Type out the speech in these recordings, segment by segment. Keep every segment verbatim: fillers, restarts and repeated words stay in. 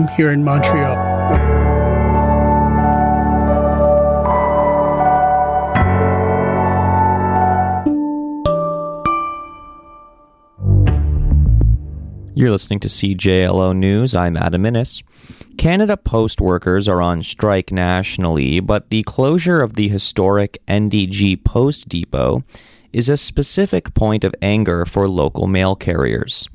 home here in Montreal. You're listening to C J L O News. I'm Adam Innes. Canada Post workers are on strike nationally, but the closure of the historic N D G Post Depot is a specific point of anger for local mail carriers.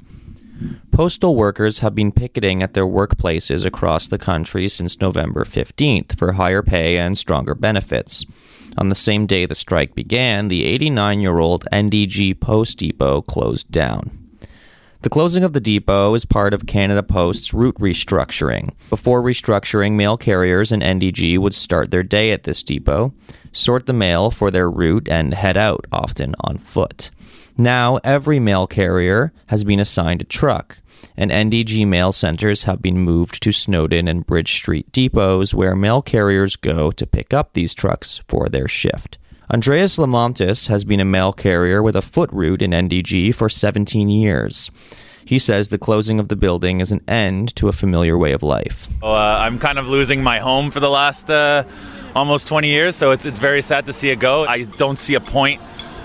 Postal workers have been picketing at their workplaces across the country since November fifteenth for higher pay and stronger benefits. On the same day the strike began, the eighty-nine-year-old N D G Post Depot closed down. The closing of the depot is part of Canada Post's route restructuring. Before restructuring, mail carriers and N D G would start their day at this depot, sort the mail for their route, and head out, often on foot. Now, every mail carrier has been assigned a truck, and N D G mail centers have been moved to Snowden and Bridge Street depots where mail carriers go to pick up these trucks for their shift. Andreas Lamontis has been a mail carrier with a foot route in N D G for seventeen years. He says the closing of the building is an end to a familiar way of life. Uh, I'm kind of losing my home for the last uh, almost twenty years, so it's it's very sad to see it go. I don't see a point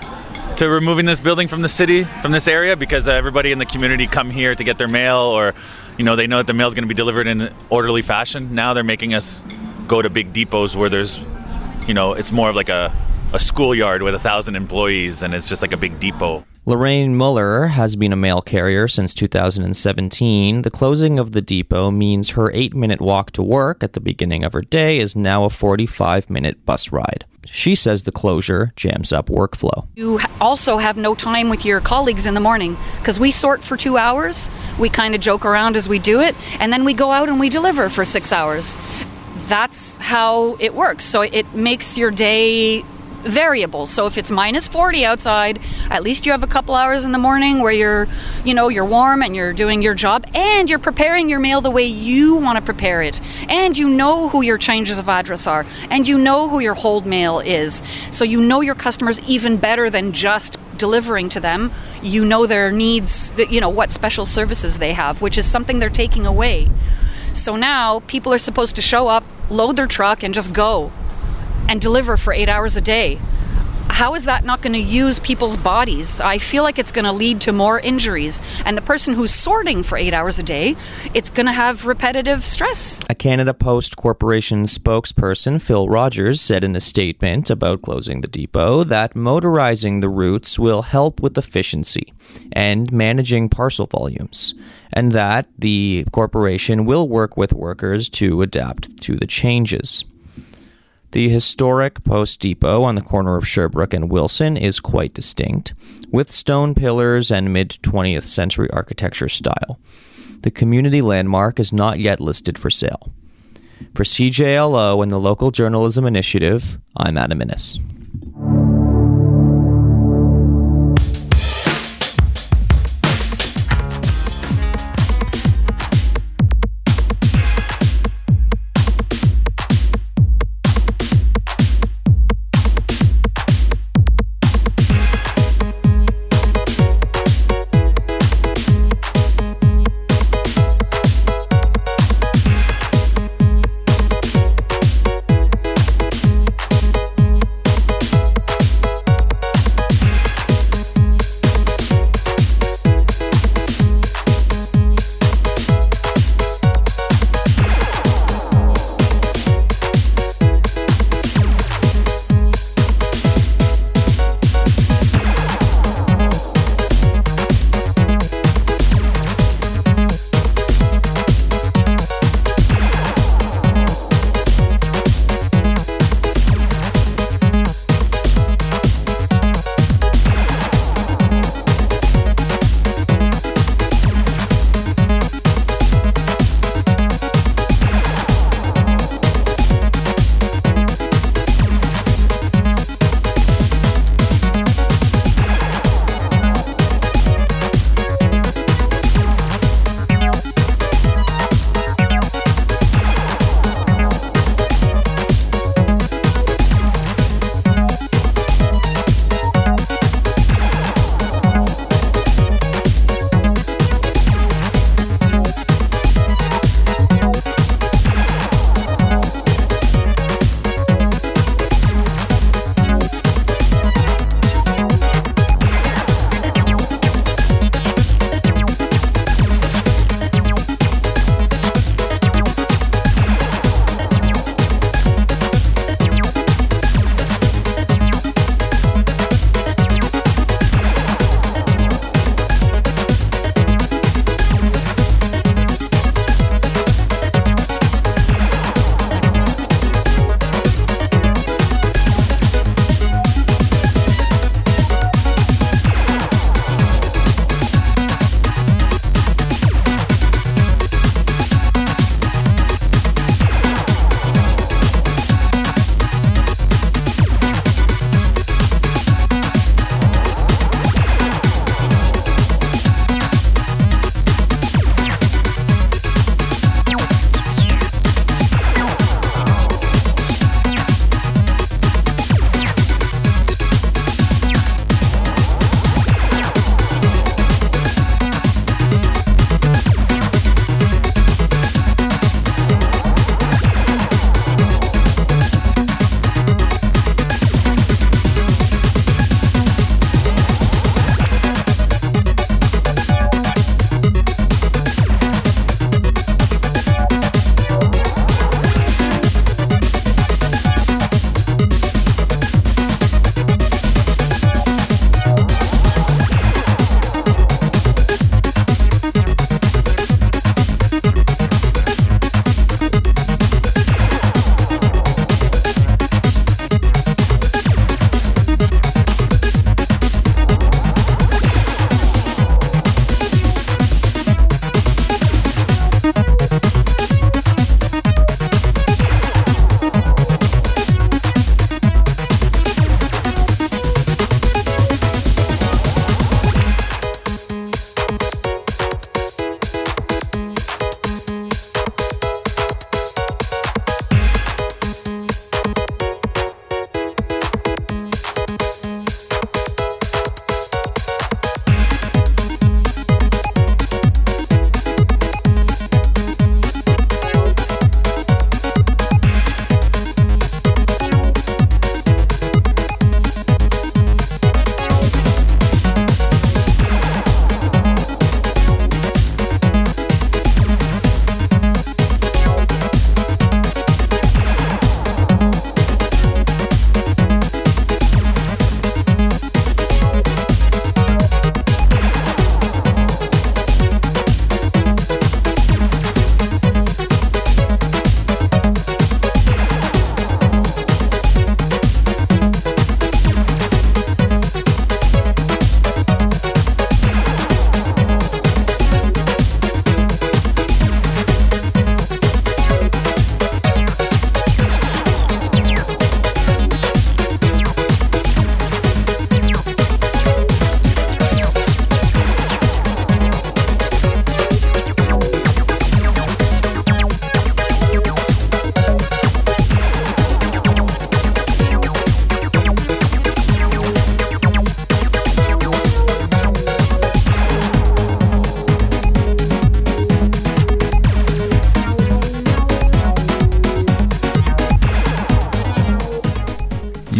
to removing this building from the city, from this area, because uh, everybody in the community come here to get their mail, or you know they know that the mail is going to be delivered in an orderly fashion. Now they're making us go to big depots where there's, you know, it's more of like a a schoolyard with a thousand employees, and it's just like a big depot. Lorraine Muller has been a mail carrier since two thousand seventeen. The closing of the depot means her eight-minute walk to work at the beginning of her day is now a forty-five-minute bus ride. She says the closure jams up workflow. You also have no time with your colleagues in the morning because we sort for two hours. We kind of joke around as we do it, and then we go out and we deliver for six hours. That's how it works. So it makes your day variable. So if it's minus forty outside, at least you have a couple hours in the morning where you're, you know, you're warm and you're doing your job and you're preparing your mail the way you want to prepare it. And you know who your changes of address are. And you know who your hold mail is. So you know your customers even better than just delivering to them. You know their needs, you know, what special services they have, which is something they're taking away. So now people are supposed to show up, load their truck, and just go and deliver for eight hours a day. How is that not going to use people's bodies? I feel like it's going to lead to more injuries. And the person who's sorting for eight hours a day, it's going to have repetitive stress. A Canada Post Corporation spokesperson, Phil Rogers, said in a statement about closing the depot that motorizing the routes will help with efficiency and managing parcel volumes, and that the corporation will work with workers to adapt to the changes. The historic Post Depot on the corner of Sherbrooke and Wilson is quite distinct, with stone pillars and mid-twentieth century architecture style. The community landmark is not yet listed for sale. For C J L O and the Local Journalism Initiative, I'm Adam Innes.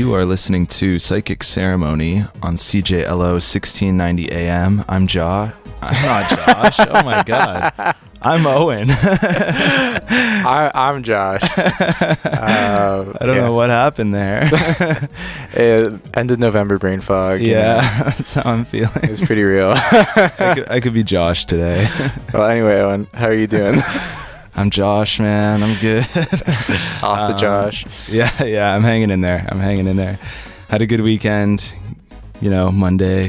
You are listening to Psychic Ceremony on C J L O sixteen ninety A M. I'm Josh. I'm not Josh. Oh my God. I'm Owen. I, I'm Josh. Uh, I don't yeah. know what happened there. It ended November brain fog. Yeah, You know? that's how I'm feeling. It's pretty real. I, could, I could be Josh today. Well, anyway, Owen, how are you doing? I'm Josh, man. I'm good. Off the Um, Josh. Yeah, yeah. I'm hanging in there. I'm hanging in there. Had a good weekend. You know, Monday.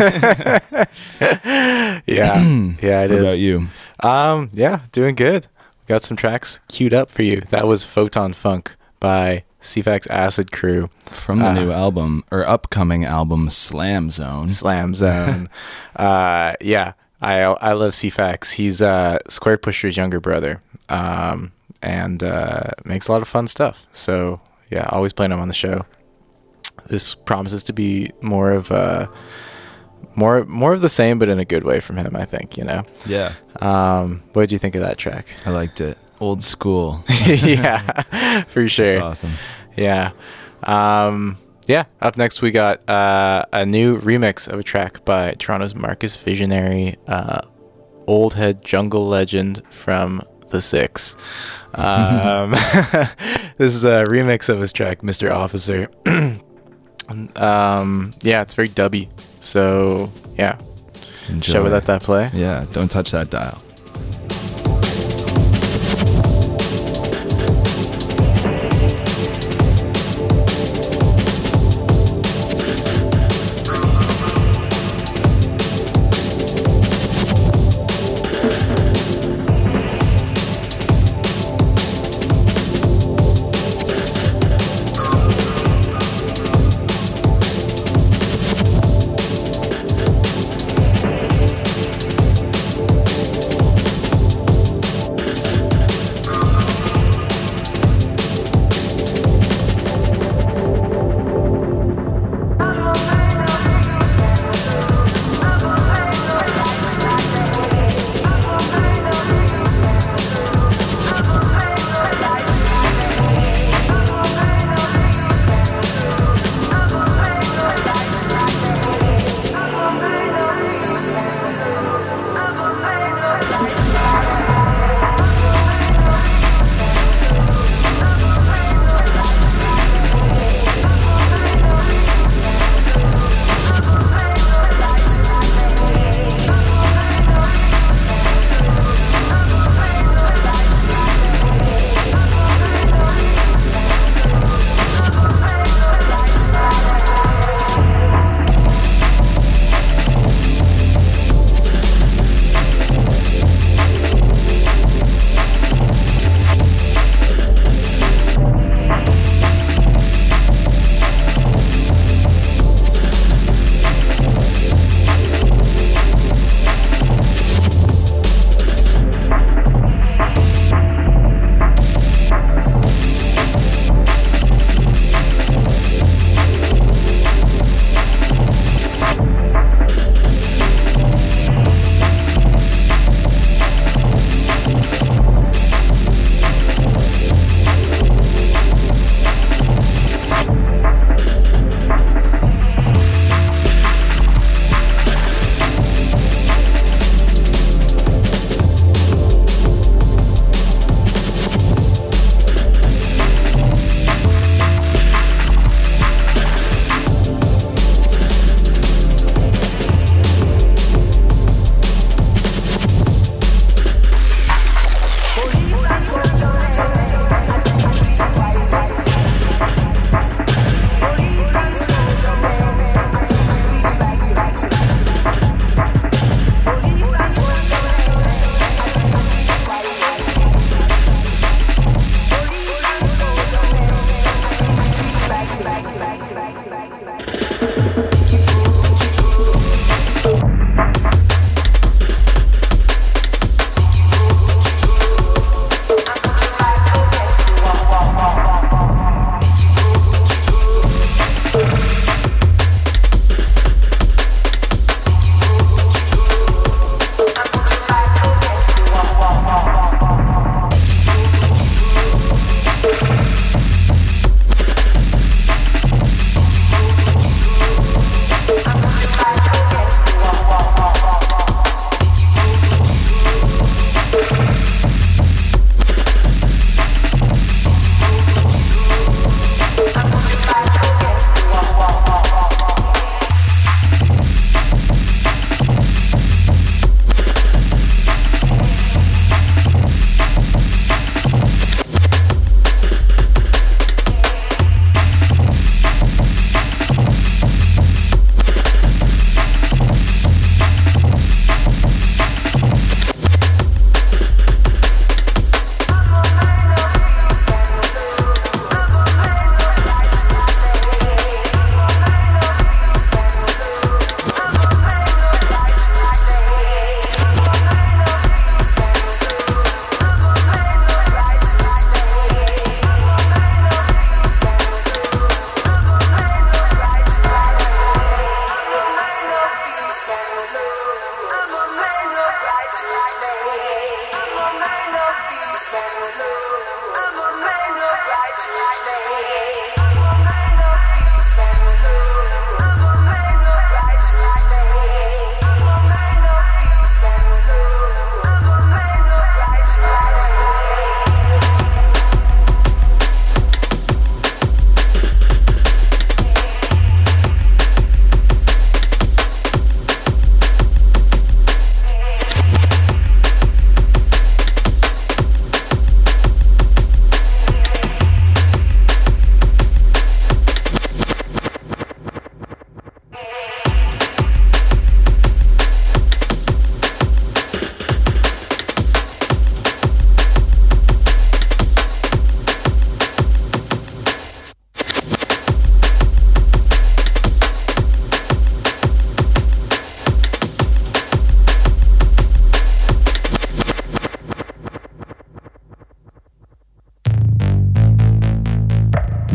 Yeah, yeah, it what is. about you? Um, yeah, doing good. Got some tracks queued up for you. That was Photon Funk by C FAX Acid Crew. From the Uh, new album, or upcoming album, Slam Zone. Slam Zone. uh, yeah, I I love C FAX. He's uh, Square Pusher's younger brother, um, and uh, makes a lot of fun stuff. So yeah, always playing him on the show. This promises to be more of a more more of the same, but in a good way from him. I think, you know. Yeah. Um, what did you think of that track? I liked it. Old school. Yeah, for sure. That's awesome. Yeah. Um, yeah. Up next, we got uh, a new remix of a track by Toronto's Marcus Visionary, uh, old head jungle legend from The Six. Um, this is a remix of his track, Mister Officer. um, yeah, it's very dubby. So, yeah. Enjoy. Shall we let that play? Yeah, don't touch that dial.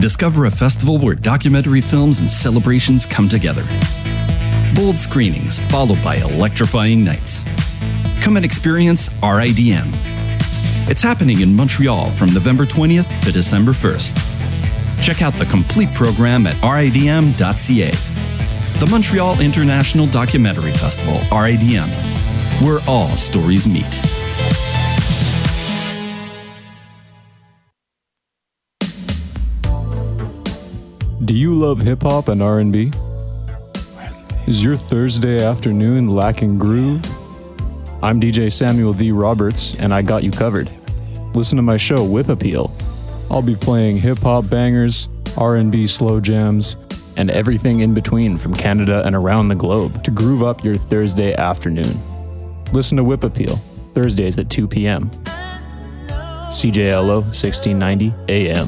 Discover a festival where documentary films and celebrations come together. Bold screenings followed by electrifying nights. Come and experience R I D M. It's happening in Montreal from November twentieth to December first. Check out the complete program at R I D M dot C A. The Montreal International Documentary Festival, R I D M, where all stories meet. Do you love hip-hop and R and B? Is your Thursday afternoon lacking groove? I'm D J Samuel D. Roberts, and I got you covered. Listen to my show, Whip Appeal. I'll be playing hip-hop bangers, R and B slow jams, and everything in between from Canada and around the globe to groove up your Thursday afternoon. Listen to Whip Appeal, Thursdays at two p.m. C J L O sixteen ninety A M.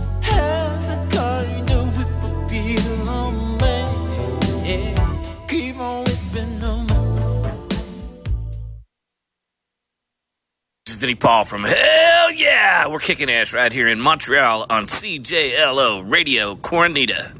Vinnie Paul from Hell Yeah! We're kicking ass right here in Montreal on C J L O Radio Coronita.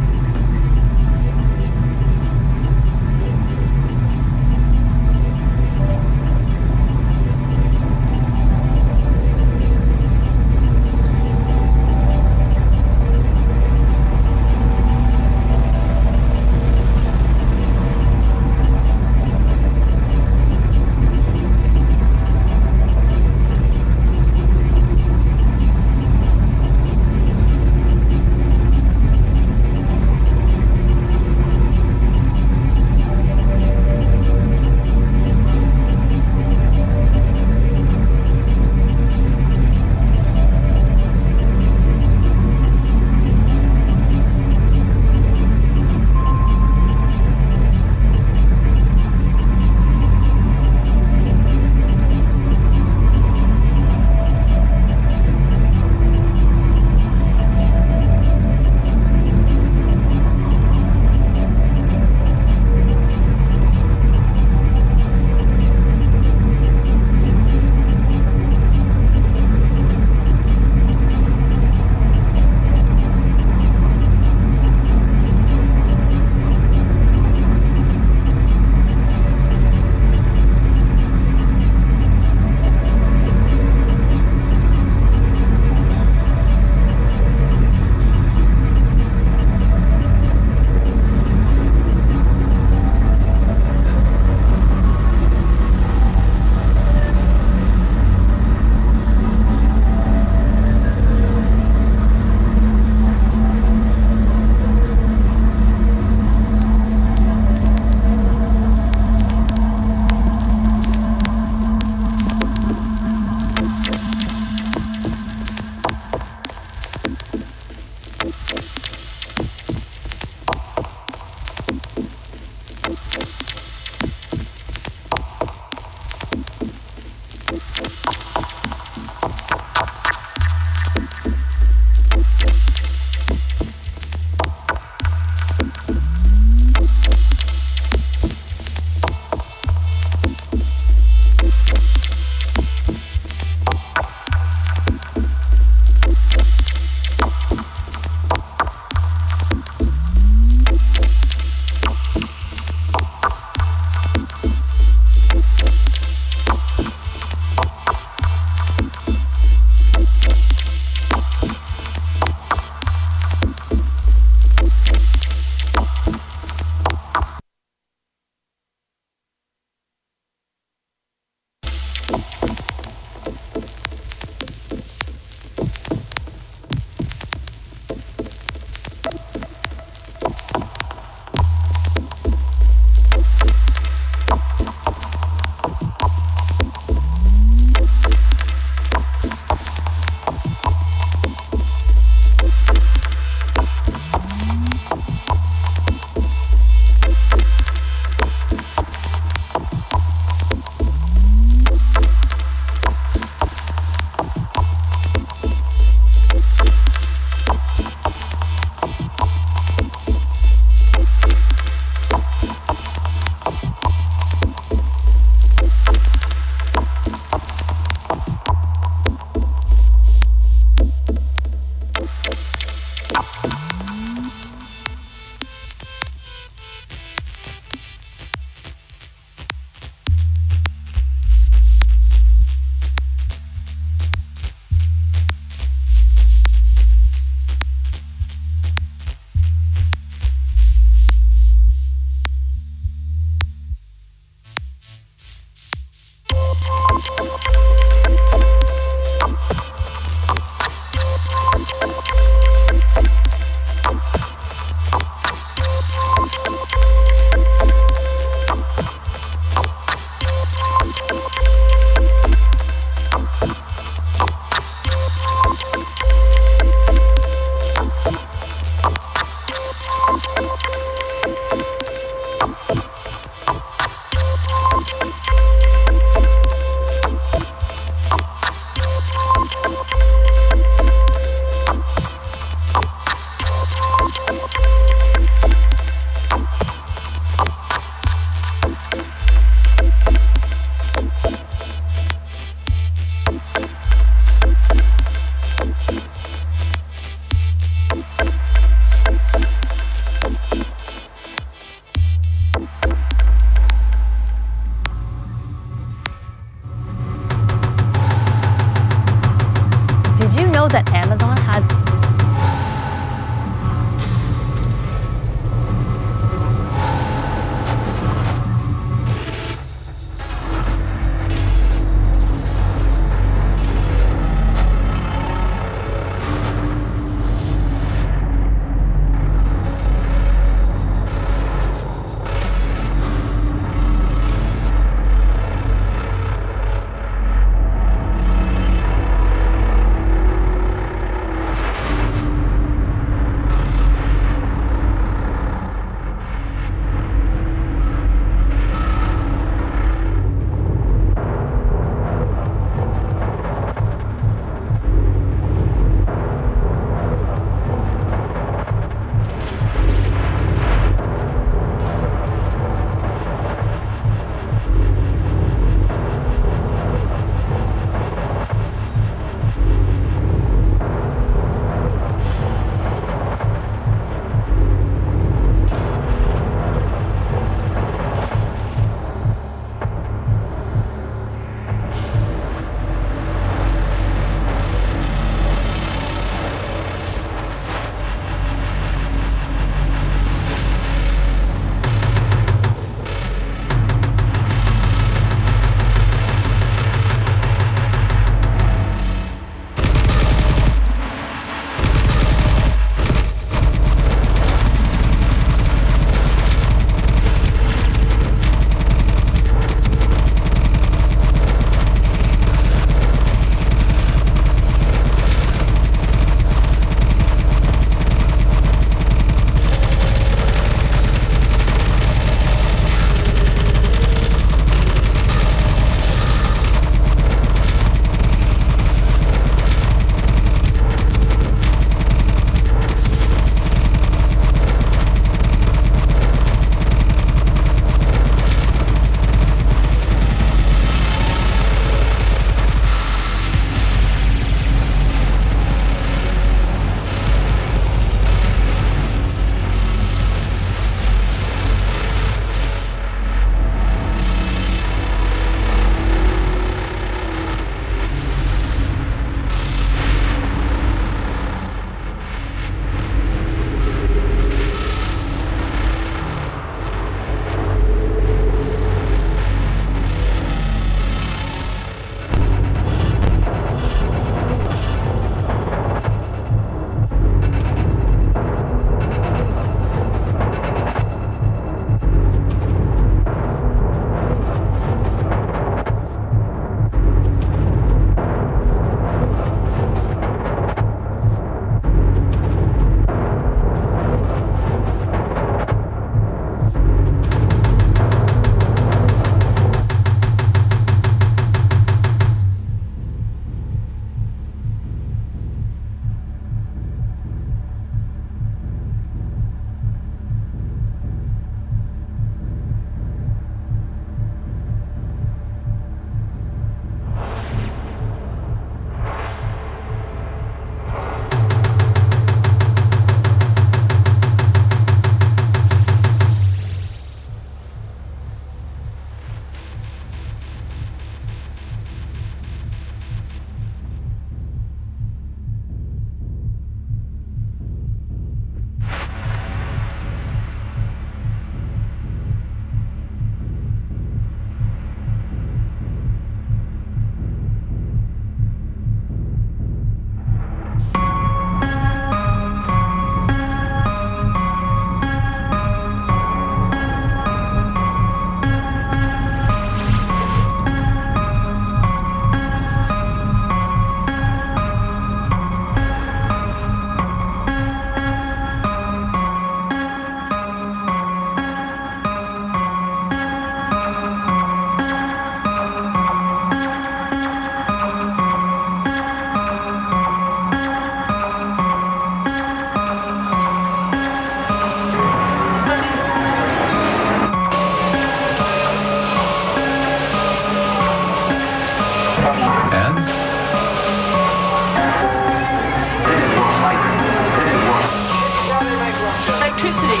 Electricity.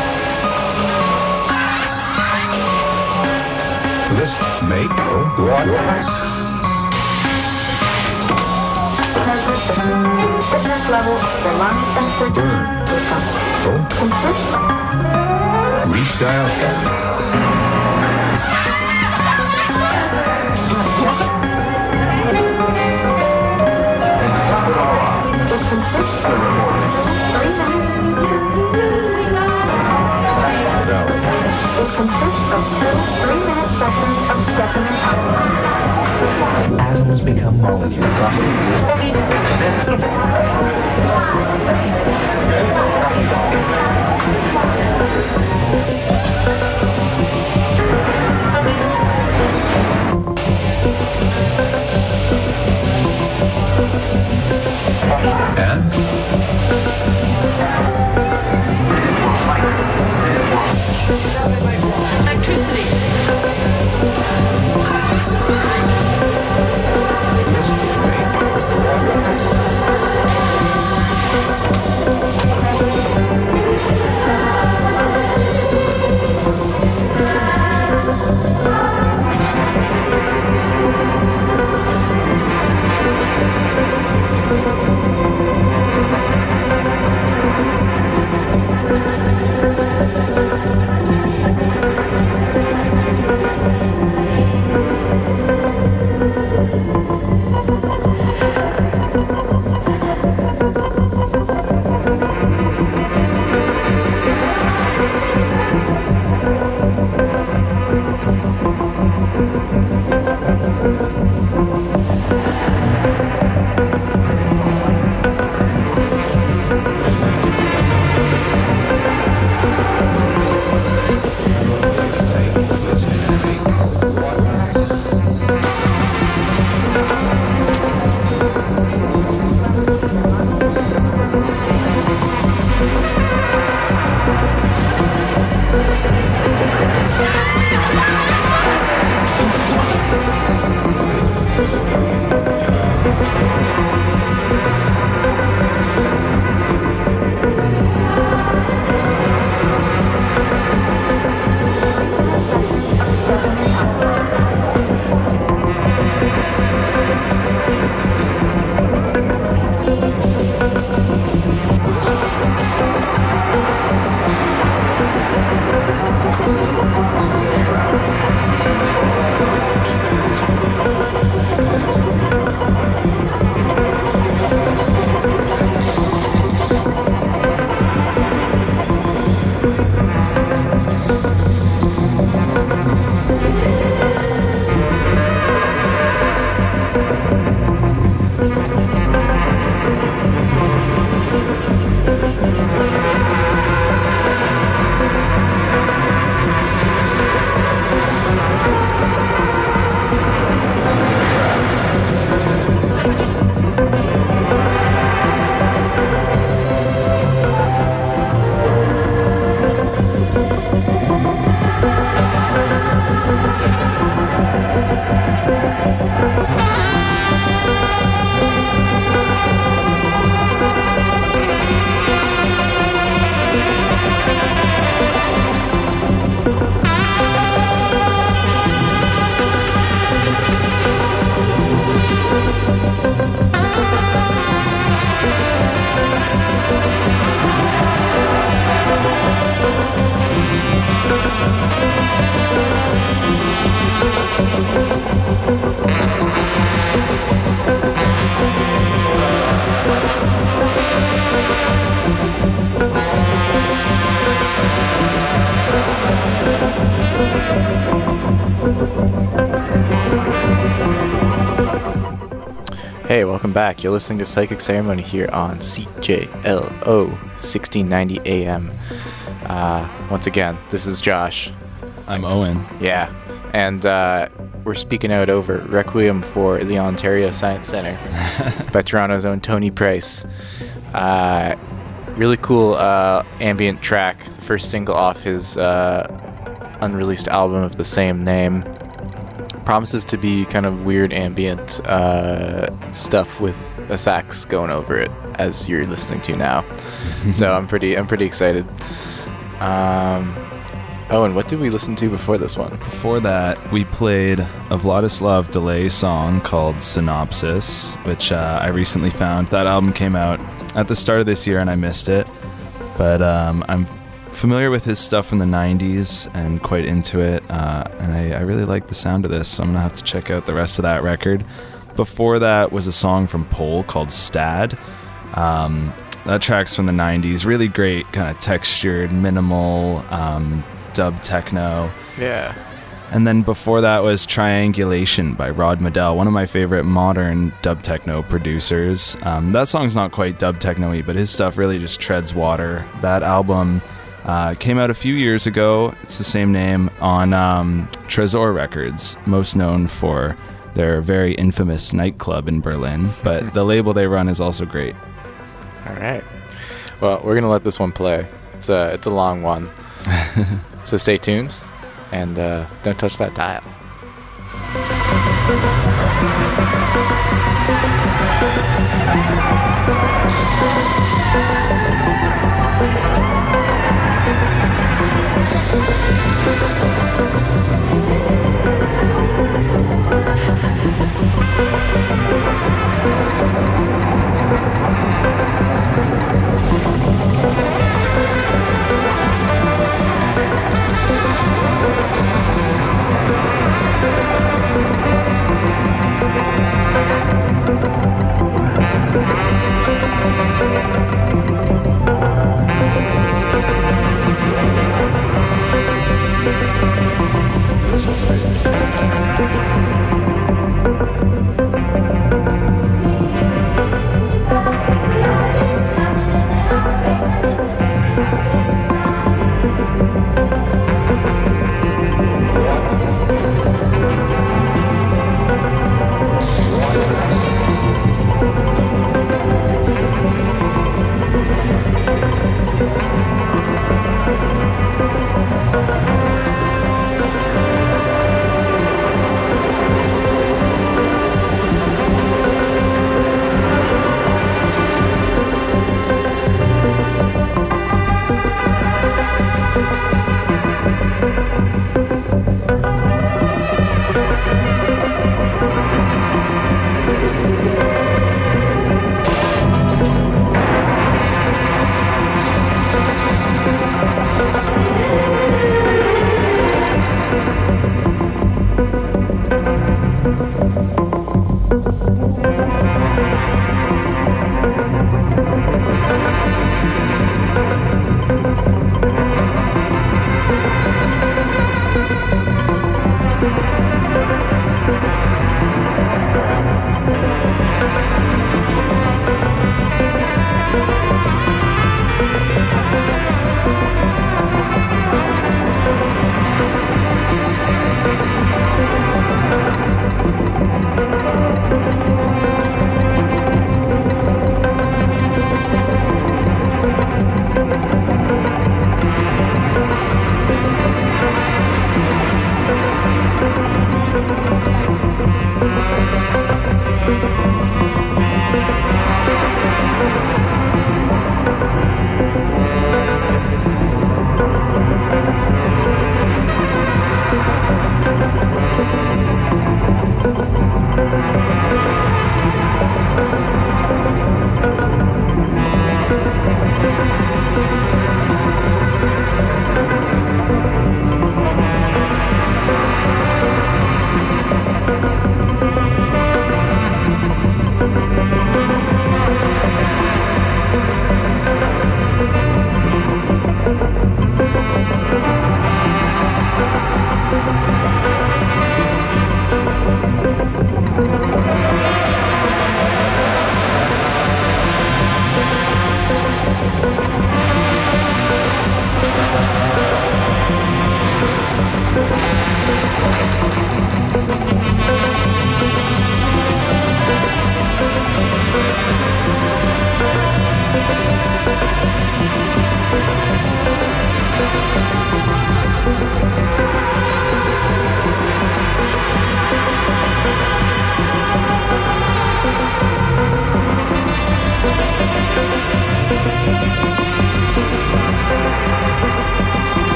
This may go one. Fitness level for lung sensor Burn. Restyle. It consists of three minutes. It consists of two three-minute sessions of definite outline. Atoms become molecules. And Electricity. Hey, welcome back. You're listening to Psychic Ceremony here on C J L O sixteen ninety A M. Uh, once again, this is Josh. I'm Owen. Yeah, and uh, we're speaking out over Requiem for the Ontario Science Centre by Toronto's own Tony Price. Uh, really cool uh, ambient track, the first single off his uh, unreleased album of the same name. promises to be kind of weird ambient uh, stuff with a sax going over it, as you're listening to now. So I'm pretty I'm pretty excited. Um, oh, and what did we listen to before this one? Before that, we played a Vladislav Delay song called Synopsis, which uh, I recently found. That album came out at the start of this year, and I missed it. But um, I'm familiar with his stuff from the nineties and quite into it, uh, and I, I really like the sound of this, so I'm gonna have to check out the rest of that record. Before that was a song from Pole called Stad. Um, that track's from the nineties, really great, kind of textured, minimal um, dub techno. Yeah. And then before that was Triangulation by Rod Medell, one of my favorite modern dub techno producers. Um, that song's not quite dub techno-y, but his stuff really just treads water. That album Uh, came out a few years ago. It's the same name on um, Tresor Records, most known for their very infamous nightclub in Berlin. But the label they run is also great. All right. Well, we're gonna let this one play. It's a it's a long one, so stay tuned and uh, don't touch that dial.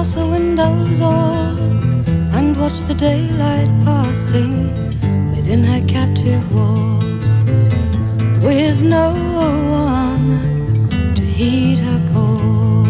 castle windows all and watch the daylight passing within her captive wall, with no one to heed her call.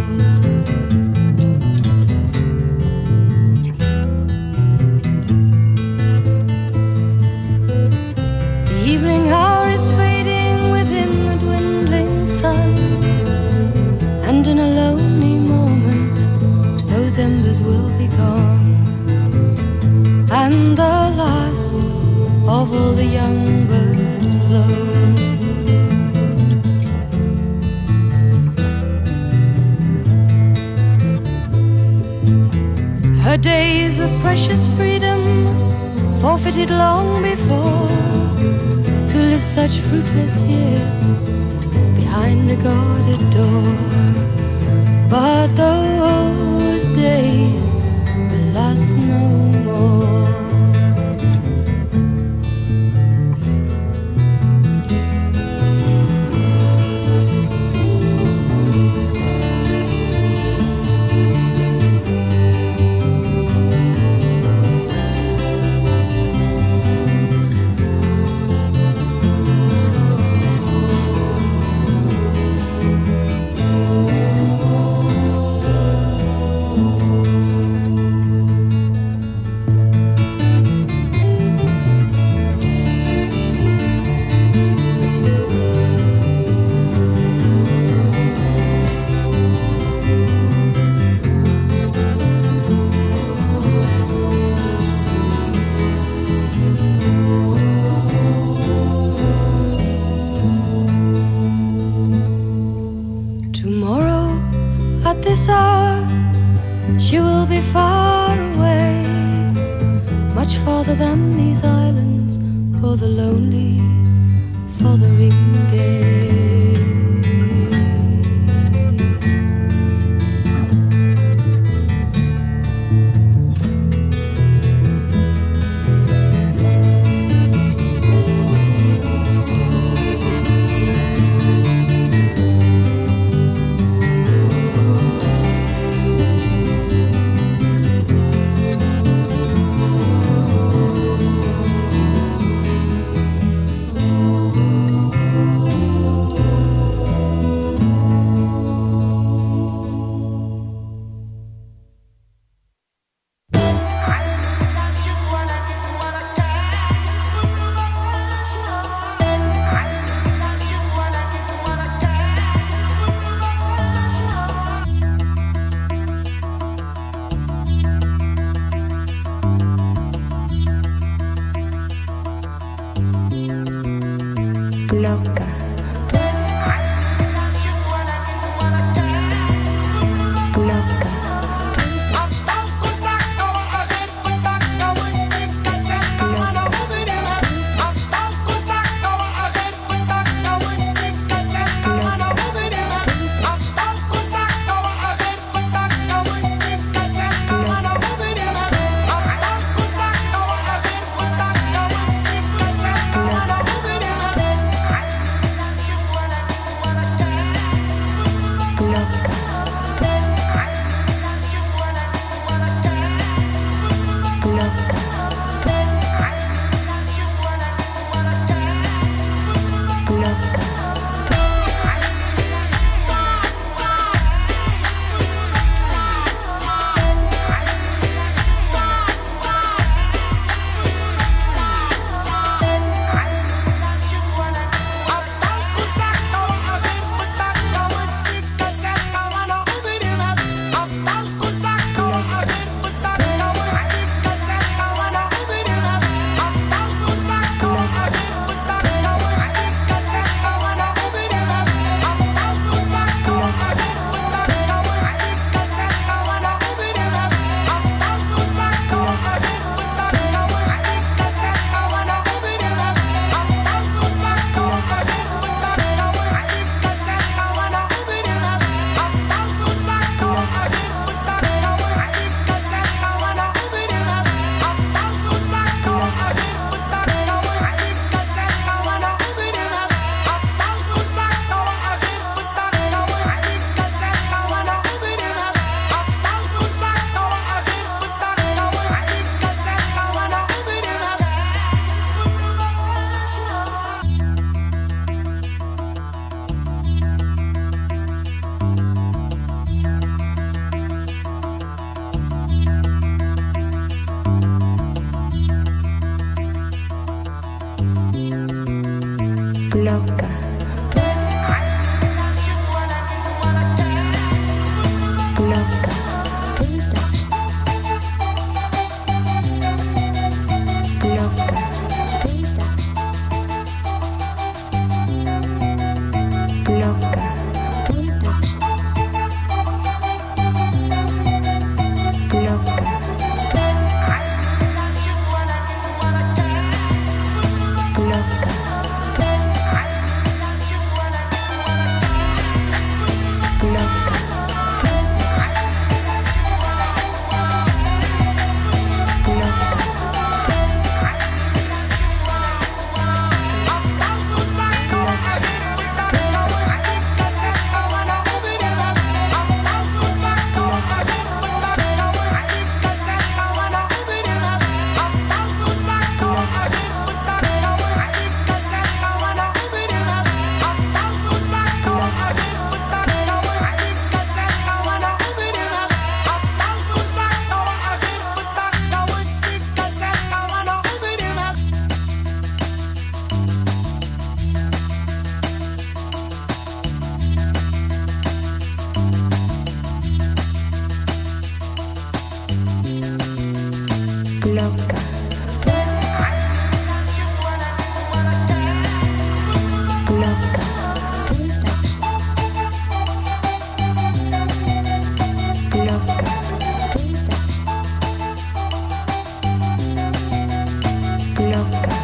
The evening hour is fading within the dwindling sun, and in a lonely moment those embers will be gone, and the last of all the young birds flown. Her days of precious freedom forfeited long before, to live such fruitless years behind a guarded door. But those days will last no more. She will be far away, much farther than these islands, for the lonely, for the ringay. Loca. Loca. Loca. Loca. Loca.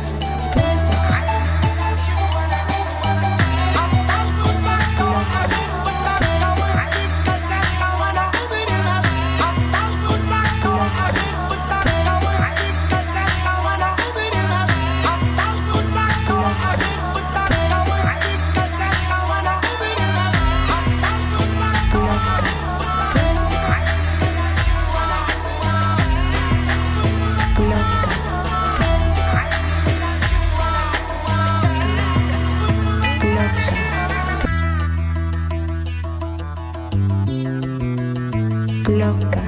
Loca.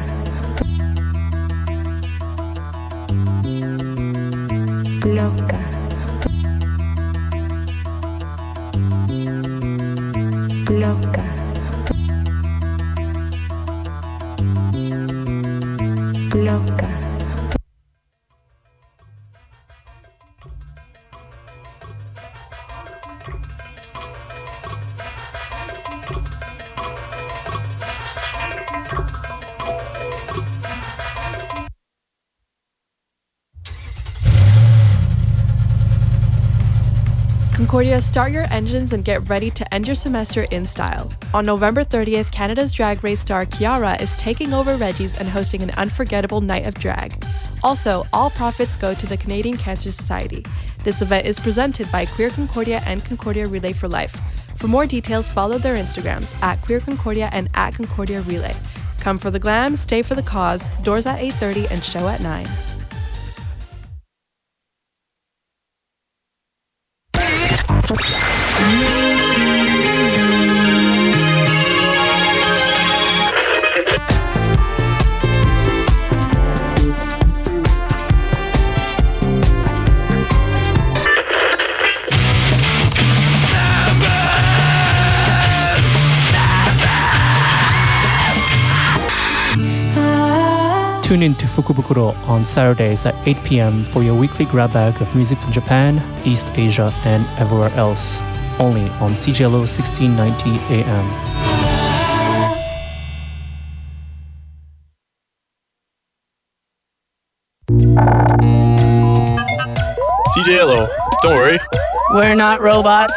Loca. Loca. Loca. Concordia, start your engines and get ready to end your semester in style. On November thirtieth, Canada's Drag Race star Kiara is taking over Reggie's and hosting an unforgettable night of drag. Also, all profits go to the Canadian Cancer Society. This event is presented by Queer Concordia and Concordia Relay for Life. For more details, follow their Instagrams at Queer Concordia and at Concordia Relay. Come for the glam, stay for the cause. Doors at eight thirty and show at nine. Tune in to Fukubukuro on Saturdays at eight p.m. for your weekly grab bag of music from Japan, East Asia, and everywhere else. Only on C J L O sixteen ninety A M. C J L O, don't worry. We're not robots.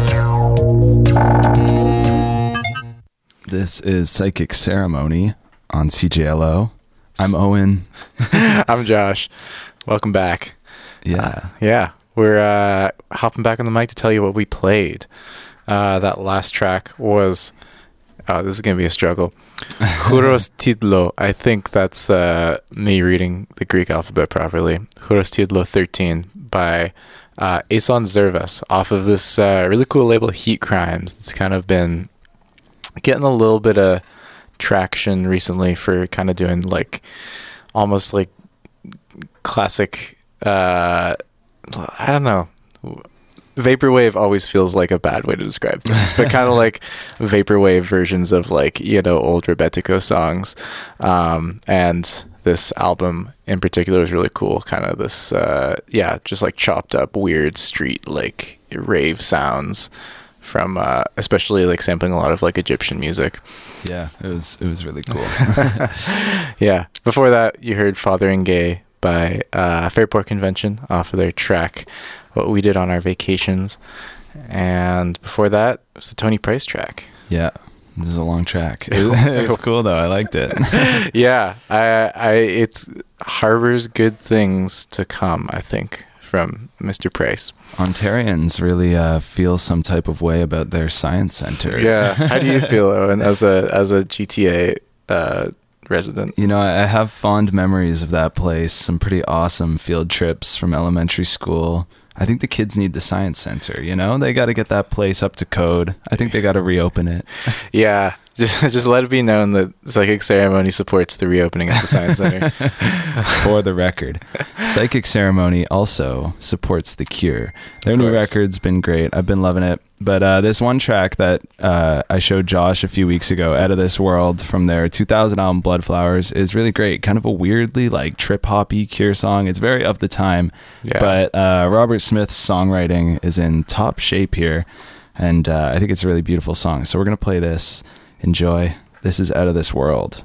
This is Psychic Ceremony on C J L O. I'm Owen. I'm Josh. Welcome back. Yeah. Uh, yeah. We're uh, hopping back on the mic to tell you what we played. Uh, that last track was... Oh, this is going to be a struggle. Huros Tidlo. I think that's uh, me reading the Greek alphabet properly. Huros Tidlo thirteen by uh, Ason Zervas off of this uh, really cool label Heat Crimes. It's kind of been getting a little bit of traction recently for kind of doing like almost like classic uh I don't know, vaporwave always feels like a bad way to describe things, but kind of like vaporwave versions of like, you know, old Rebetiko songs. Um and this album in particular is really cool, kind of this uh yeah just like chopped up weird street like rave sounds from uh, especially like sampling a lot of like Egyptian music. Yeah, it was it was really cool. Yeah. Before that, you heard Fathering Gay by uh, Fairport Convention off of their track What We Did on Our Vacations. And before that, it was the Tony Price track. Yeah, this is a long track. It was, it was cool though. I liked it. Yeah, I, I it harbors good things to come, I think, from Mister Price. Ontarians really uh, feel some type of way about their science center. Yeah. How do you feel, Owen, as a as a G T A uh, resident? You know, I have fond memories of that place. Some pretty awesome field trips from elementary school. I think the kids need the science center, you know? They got to get that place up to code. I think they got to reopen it. Yeah. Just, just let it be known that Psychic Ceremony supports the reopening of the Science Center. For the record, Psychic Ceremony also supports The Cure. Their new record's been great. I've been loving it. But uh, this one track that uh, I showed Josh a few weeks ago, Out of This World, from their two thousand album Bloodflowers, is really great. Kind of a weirdly like trip-hoppy Cure song. It's very of the time. Yeah. But uh, Robert Smith's songwriting is in top shape here. And uh, I think it's a really beautiful song. So we're going to play this. Enjoy. This is Out of This World.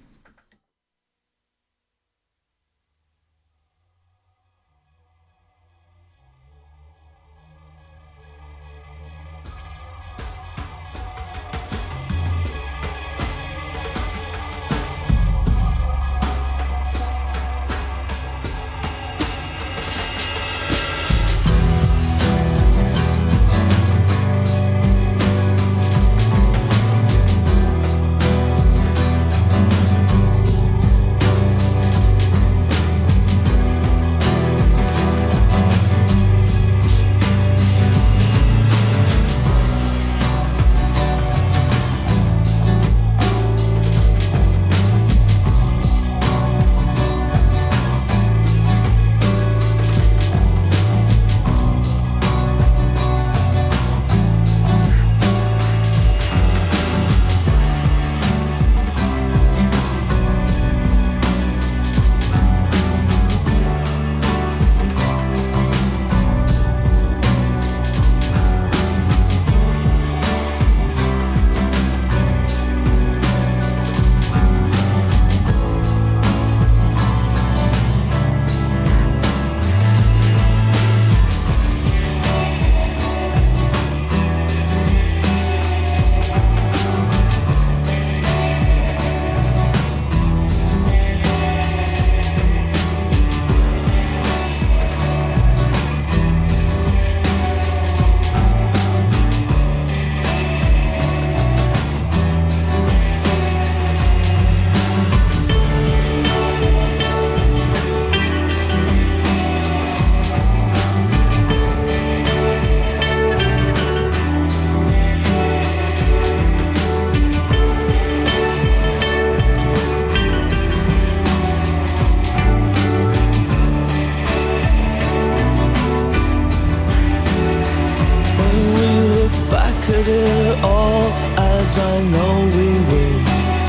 as I know we will.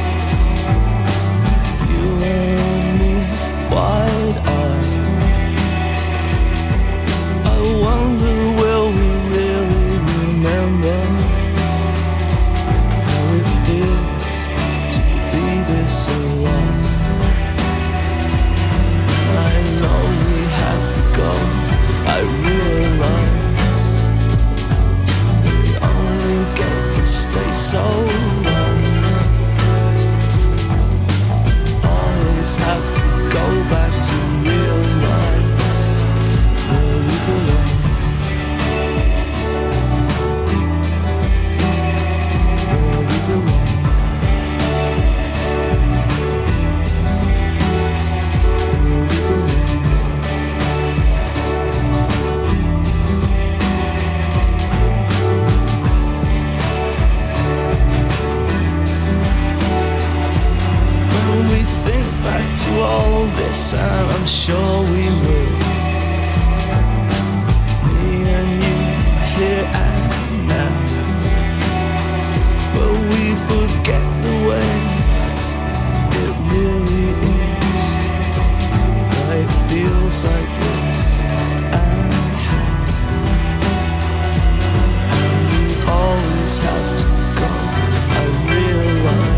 You and me, wide-eyed. I wonder will we really remember how it feels to be this alive. I know we have to go, I realize stay so long. Always have to go back to realize where we belong. Where we belong. Where we belong. Back to all this, and I'm sure we will. Me and you, here and now. But we forget the way it really is. Why it feels like this, and how. And we always have to go, I realize.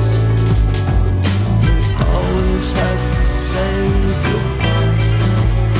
Always have to say goodbye.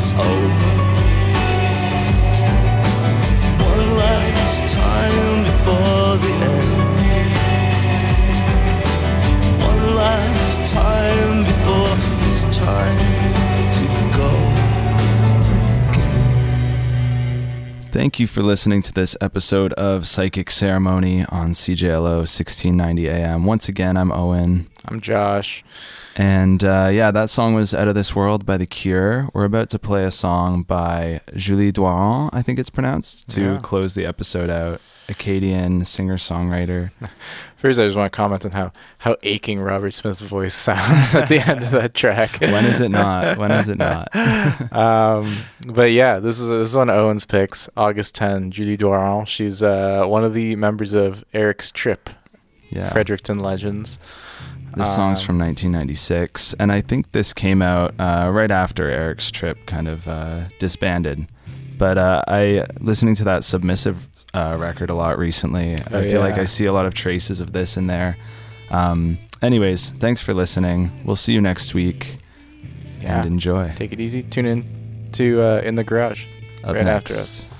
it's over. One last time before the end. One last time before it's time to go. Thank you for listening to this episode of Psychic Ceremony on C J L O sixteen ninety A M. Once again, I'm Owen. I'm Josh. And uh, yeah, that song was Out of This World by The Cure. We're about to play a song by Julie Doiron, I think it's pronounced, to Yeah. close the episode out. Acadian singer-songwriter. First, I just want to comment on how, how aching Robert Smith's voice sounds at the end of that track. When is it not? When is it not? um, but yeah, this is this is one of Owen's picks. August tenth, Julie Doiron. She's uh, one of the members of Eric's Trip, Yeah. Fredericton Legends. This song's Um, from nineteen ninety-six, and I think this came out uh, right after Eric's Trip kind of uh, disbanded. But uh, I listening to that Submissive uh, record a lot recently. Oh, I feel like yeah. I see a lot of traces of this in there. Um, anyways, thanks for listening. We'll see you next week, Yeah. and enjoy. Take it easy. Tune in to uh, In the Garage Up right next. after us.